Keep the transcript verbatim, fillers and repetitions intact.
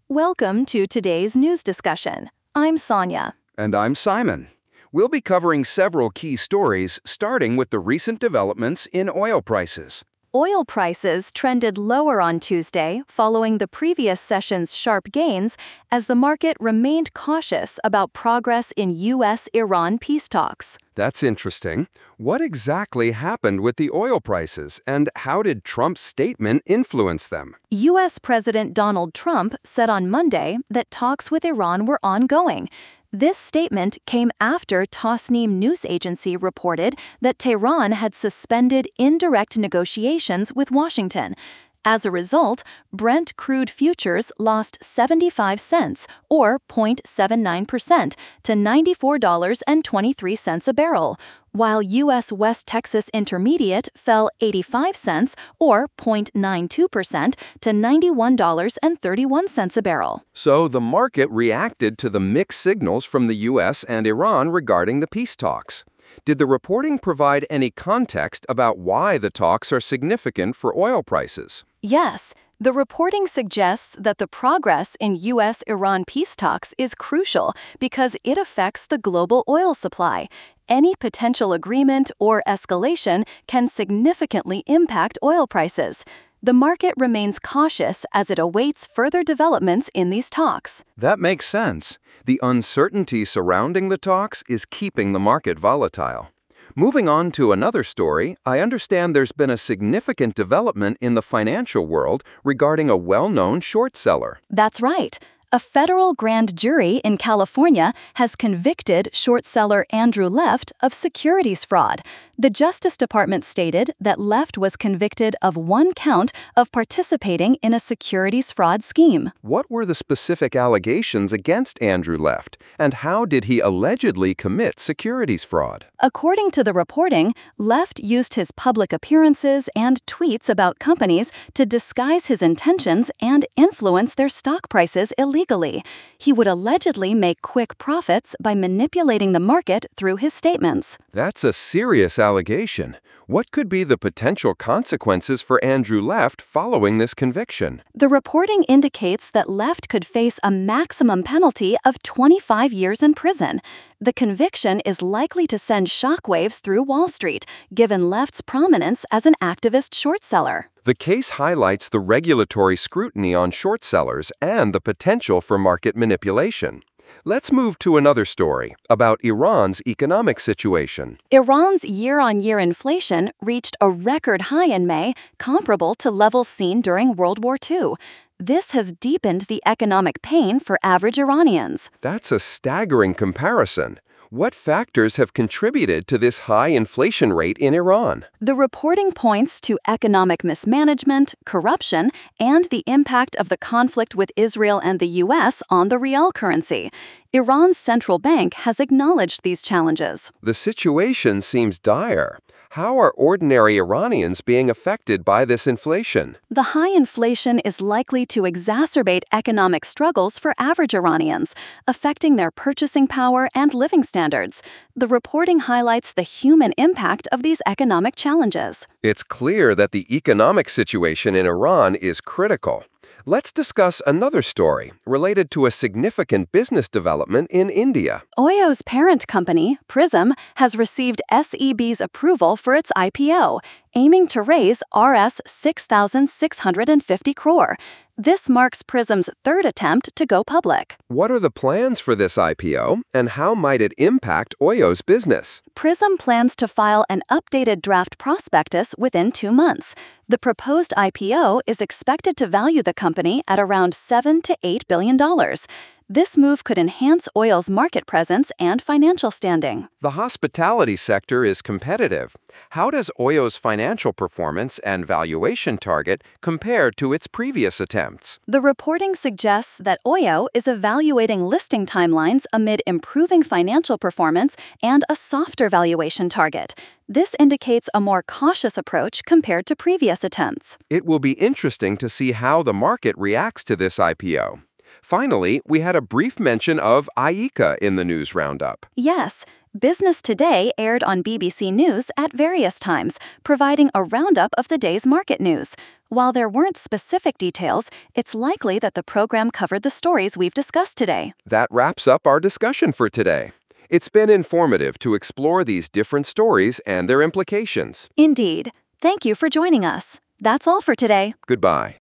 Welcome to today's news discussion. I'm Sonia. And I'm Simon. We'll be covering several key stories, starting with the recent developments in oil prices. Oil prices trended lower on Tuesday following the previous session's sharp gains as the market remained cautious about progress in U S Iran peace talks. That's interesting. What exactly happened with the oil prices, and how did Trump's statement influence them? U S President Donald Trump said on Monday that talks with Iran were ongoing. This statement came after Tasnim news agency reported that Tehran had suspended indirect negotiations with Washington. As a result, Brent crude futures lost seventy-five cents, or zero point seven nine percent, to ninety-four dollars and twenty-three cents a barrel, while U S West Texas Intermediate fell eighty-five cents, or zero point nine two percent, to ninety-one dollars and thirty-one cents a barrel. So the market reacted to the mixed signals from the U S and Iran regarding the peace talks. Did the reporting provide any context about why the talks are significant for oil prices? Yes, the reporting suggests that the progress in U S Iran peace talks is crucial because it affects the global oil supply. Any potential agreement or escalation can significantly impact oil prices. The market remains cautious as it awaits further developments in these talks. That makes sense. The uncertainty surrounding the talks is keeping the market volatile. Moving on to another story, I understand there's been a significant development in the financial world regarding a well-known short seller. That's right. A federal grand jury in California has convicted short seller Andrew Left of securities fraud. The Justice Department stated that Left was convicted of one count of participating in a securities fraud scheme. What were the specific allegations against Andrew Left, and how did he allegedly commit securities fraud? According to the reporting, Left used his public appearances and tweets about companies to disguise his intentions and influence their stock prices illegally. He would allegedly make quick profits by manipulating the market through his statements. That's a serious allegation. What could be the potential consequences for Andrew Left following this conviction? The reporting indicates that Left could face a maximum penalty of twenty-five years in prison. The conviction is likely to send shockwaves through Wall Street, given Left's prominence as an activist short seller. The case highlights the regulatory scrutiny on short sellers and the potential for market manipulation. Let's move to another story about Iran's economic situation. Iran's year-on-year inflation reached a record high in May, comparable to levels seen during World War Two. This has deepened the economic pain for average Iranians. That's a staggering comparison. What factors have contributed to this high inflation rate in Iran? The reporting points to economic mismanagement, corruption, and the impact of the conflict with Israel and the U S on the rial currency. Iran's central bank has acknowledged these challenges. The situation seems dire. How are ordinary Iranians being affected by this inflation? The high inflation is likely to exacerbate economic struggles for average Iranians, affecting their purchasing power and living standards. The reporting highlights the human impact of these economic challenges. It's clear that the economic situation in Iran is critical. Let's discuss another story related to a significant business development in India. Oyo's parent company, Prism, has received S E B's approval for its I P O, aiming to raise R S six thousand six hundred fifty crore. This marks Prism's third attempt to go public. What are the plans for this I P O, and how might it impact Oyo's business? Prism plans to file an updated draft prospectus within two months. The proposed I P O is expected to value the company at around seven to eight billion dollars. This move could enhance Oyo's market presence and financial standing. The hospitality sector is competitive. How does Oyo's financial performance and valuation target compare to its previous attempts? The reporting suggests that Oyo is evaluating listing timelines amid improving financial performance and a softer valuation target. This indicates a more cautious approach compared to previous attempts. It will be interesting to see how the market reacts to this I P O. Finally, we had a brief mention of I E C A in the news roundup. Yes, Business Today aired on B B C News at various times, providing a roundup of the day's market news. While there weren't specific details, it's likely that the program covered the stories we've discussed today. That wraps up our discussion for today. It's been informative to explore these different stories and their implications. Indeed. Thank you for joining us. That's all for today. Goodbye.